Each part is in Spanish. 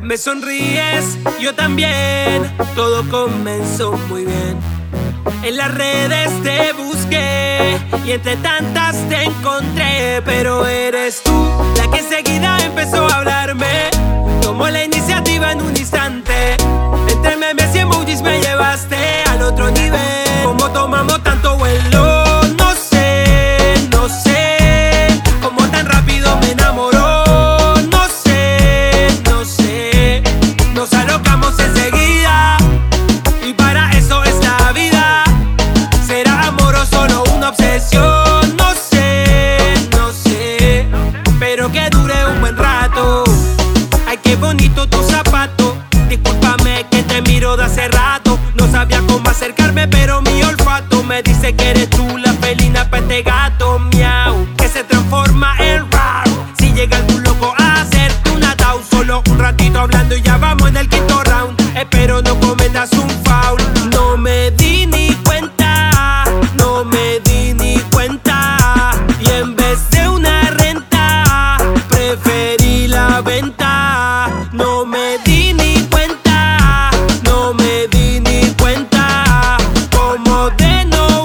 Me sonríes, yo también. Todo comenzó muy bien. En las redes te busqué y entre tantas te encontré, pero eres tú la que enseguida empezó a hablarme. Tomó la iniciativa en un instante. Entre memes y emojis me llevaste al otro nivel. Como tomamos tanto vuelo, no sé, no sé cómo tan rápido me enamoró. No sé, no sé, nos alocamos enseguida y para eso es la vida. ¿Será amor o solo una obsesión? No sé, no sé, pero que dure un buen rato. Ay, qué bonito tu zapato. Discúlpame que te miro de hace rato. No sabía cómo acercarme, pero mi olfato me dice que eres tú la felina pa' este gato. Miau, que se transforma en raro. Si llega algún loco a hacerte un ataúd, solo un ratito hablando y ya vamos en el quinto round. Espero no cometas un foul. No me di ni cuenta, no me di ni cuenta. Y en vez de una renta, preferí la venta. No me di ni cuenta, no me di ni cuenta. Como de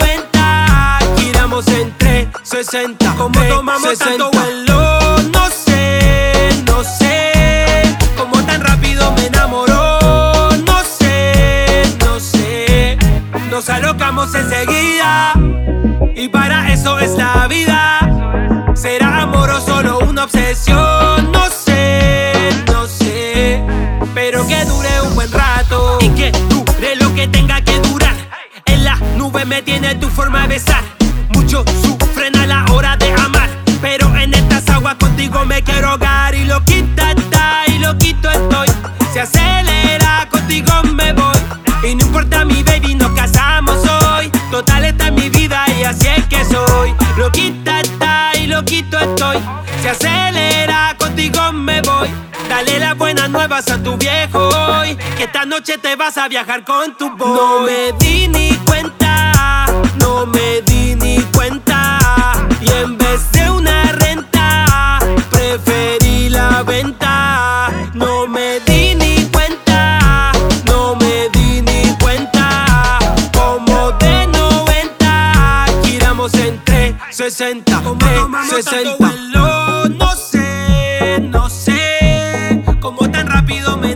90, giramos entre 60. Como tomamos 60. Tanto vuelo, no sé, no sé cómo tan rápido me enamoró. No sé, no sé, nos alocamos enseguida y para eso es la vida. ¿Será amor o solo una obsesión? No sé, no sé, pero que dure un buen rato y que dure lo que tenga que durar. En la nube me tiene tu forma de besar. Muchos sufren a la hora de amar, pero en estas aguas contigo me quiero ahogar. Y loquita está y loquito estoy. Se acelera, contigo me voy. Y no importa mi baby, nos casamos hoy. Total, esta es mi vida y así es que soy. Loquita está y loquito estoy. Se acelera, contigo me voy. Dale las buenas nuevas a tu viejo hoy, que esta noche te vas a viajar con tu boy. No me di ni cuenta, no me di ni cuenta. Y en vez de una renta, preferí la venta. No me di ni cuenta, no me di ni cuenta. Como de 90, giramos entre 60. Como 60. Tanto vuelo, no sé, no sé cómo tan rápido me